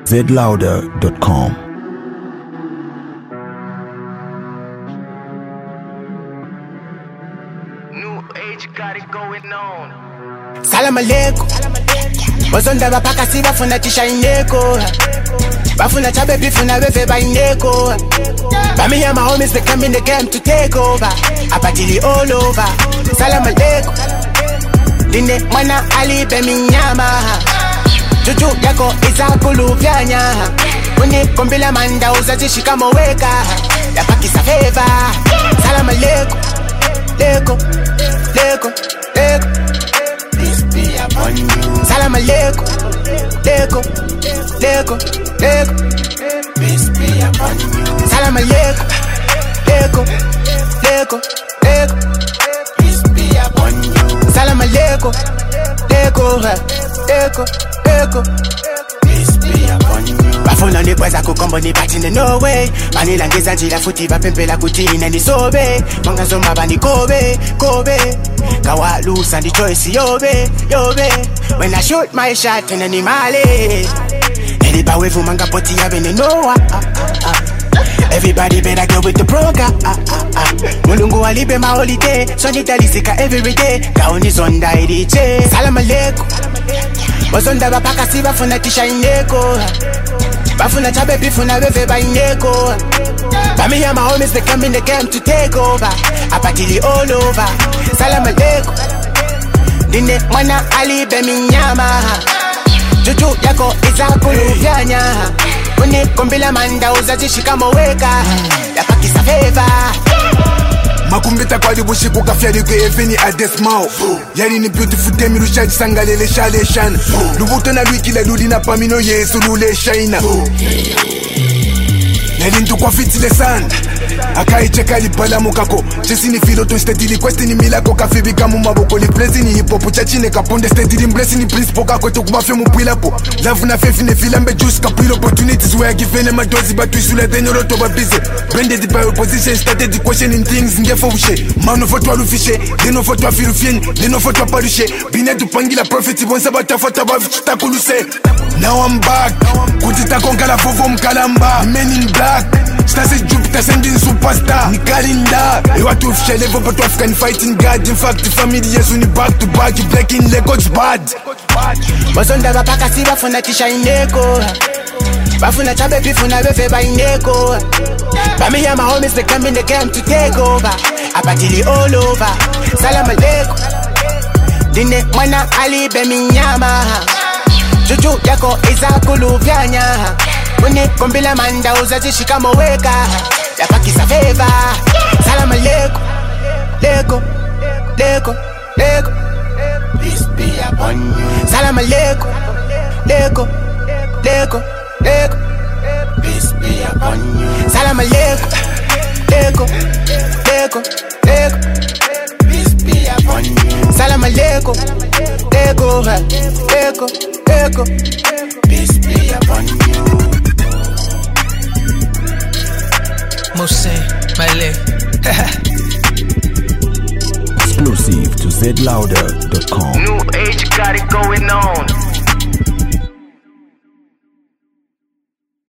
zlouder.com. New age got it going on. Salam alaikum. Bazonda bapaka si bafuna tishaineko. Bafuna chabe bifuna beve baineko. Bami and my homies, they come in the game to take over. Apatili all over. Salam alaikum. Dine mwana ali be minyama. Juju yako izakulu vyanya. Kuni kombila manda uzajishi kama weka. Yapakisa favor. Salam alaikum. Leko, leko, leko. Peace be upon you. Salam alaikum. Leko, leko, leko. Peace be upon you. Salam alaikum. Leko, leko, leko. Peace be upon you. Salam alaikum. Leko, leko, leko. Peace be upon you. Bafuna nikweza kukombo nipatine no way. Banilangiza njila futi bapempela kutine nisobe. Mangazoma bani kobe, kobe. Kawalusa ndi choice yobe, yobe. When I shoot my shot in animale. Ediba wevu manga poti ya bene noa. Everybody better go with the program. Mulungu alibe ma holiday. So nitalisika everyday. Kauni zonda iriche. Salam alaikum. Bazonda bapaka si bafuna tishaineko. Bafuna chabe bifuna beve baineko. Bami and my homies, they come in the game to take over. Apatili all over. Salam alaikum. Dine mwana ali be minyama. Juju yako izakulu vyanya. Kuni kombila manda uzajishi kama weka. Yapakisa favor. Makumbeta kwa libushi kukafyari kwe eveni adesmao. Yari ni beautiful demi rushaji sangalele shale shana. Lubuto na wiki ludi na pamino yesu lule shaina. Yari ntu kwa fitile sana. Akai cheka li pala mukako. Chesi ni filo to steady quest ni milako kafibi kamu maboko li prezi ni hip hop chachine kaponde steady bless ni principle kako to kubafe mupila po. Love na fefi ne filambe juice kapilo opportunities where given my dozi but we should then roto ba busy. Branded by opposition started the questioning things ngefo ushe. Man of what fishe, they know what firu fien, they know what parishe. Bine to pangila prophet once about tafata ba takuluse. Now I'm back. Kutita konkala fofo mkalamba. Men in black. Stasi Jupiter sending superstar. Nikalinda. You want to share level but African fighting God. In fact the family yes when you back to back. You breaking legos bad. Bazonda bapaka si bafuna tishaineko. Bafuna chabe bifuna beve baineko. Bami and my homies they come in the game to take over. Apatili all over. Salam alaikum. Dine mwana ali be minyama. Juju yako izakulu vyanya. Kuni kombila manda uzajishi kama weka. Yapakisa favor. Salam alaikum. Leko, leko, leko. Peace be upon you. Salam alaikum. Leko, leko, leko. Peace be upon you. Salam alaikum. Leko, leko, leko. Peace be upon you. Salam alaikum. Leko, leko, leko. Peace be upon you. Mose, Male. Exclusive to zlouder.com. New age got it going on.